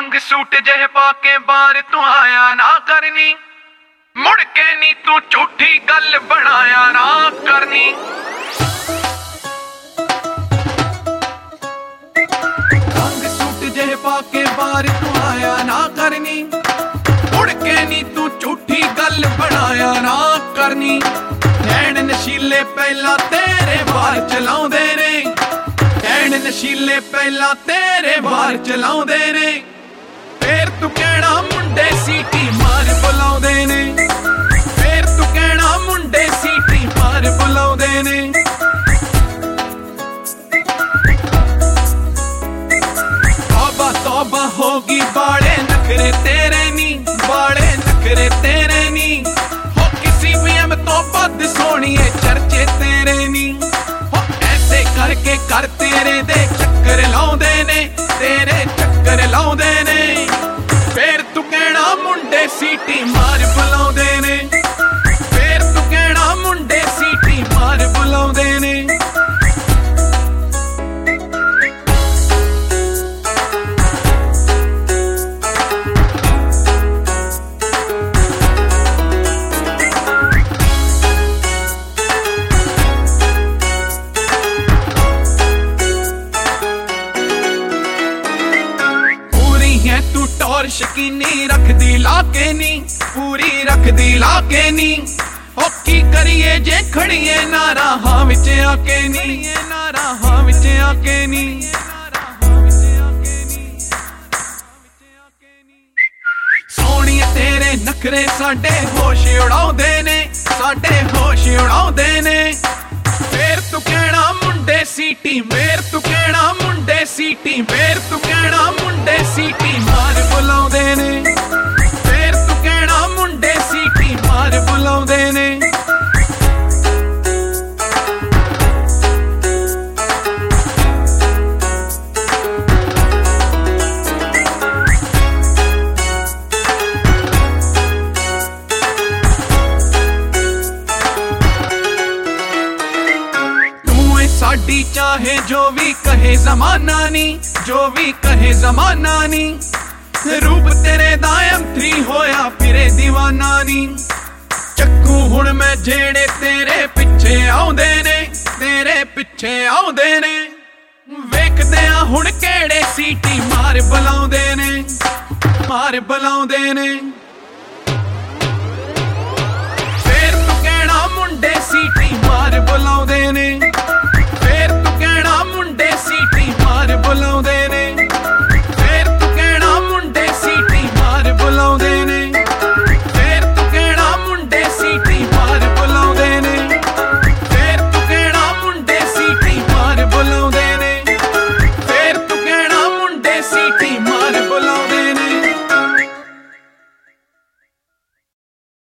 रंग सूट जह पाके बार तू आया ना करनी, मुड़ के नी तू झूठी गल बनाया ना करनी। रंग सूट जह पाके बार तू आया ना करनी, मुड़ के नी तू झूठी गल बनाया ना करनी। नैन नशीले पहला तेरे वार चलाउंदे ने, नैन नशीले पहला तेरे वार चलाउंदे ने। फिर तू कहना मुंडे सीटी मार बुलाउंदे ने, फिर तू कहना मुंडे सीटी मार बुलाउंदे ने। तौबा तौबा होगी बाले नखरे तेरे नी, बाले नखरे तेरे नी। हो किसी भी एम तो बद सोनिए चर्चे तेरे नी। हो ऐसे करके कर तेरे दे चक्कर लाउंदे ने, तेरे चक्कर लाउंदे ने। फिर तू कहना मुंडे सीटी मार बुलाउंदे ने, फिर तू कहना मुंडे सीटी मार बुलाउंदे ने। टौर शकीनी रख दी लाके नी, पूरी रख दी लाके नी। हो की करिए जे खड़िए नारा हां विच आके नी, नारा हां विच आके नी। सोनिए तेरे नखरे साडे होश उड़ाउंदे ने, साडे होश उड़ाउंदे ने। फिर तू कहना मुंडे सीटी, फिर तू कहना मुंडे सीटी, फिर तू कहना मुंडे सीटी मार बुलाउंदे ने, फिर तू कहना मुंडे सीटी मार बुलाउंदे ने। साडी चाहे जो भी कहे जमाना नी, जो भी कहे जमाना नी। रूप तेरे दायम थ्री होया फिरे दीवाना नी। चक्कू हुण मैं जेड़े तेरे पिछे आउंदे ने, तेरे पिछे आउंदे ने। वेखदे आ हुण केड़े सीटी मार बुलाउंदे ने, मार बुलाउंदे ने। फिर तू कहना मुंडे सीटी मार बुलाउंदे ने, फिर तू कहना मुंडे सीटी मार बुलाउंदे ने। फिर तू कहना मुंडे सीटी मार बुलाउंदे ने, फिर तू कहना मुंडे सीटी मार बुलाउंदे ने। फिर तू कहना मुंडे सीटी मार बुलाउंदे ने, फिर तू कहना मुंडे सीटी मार बुलाउंदे ने।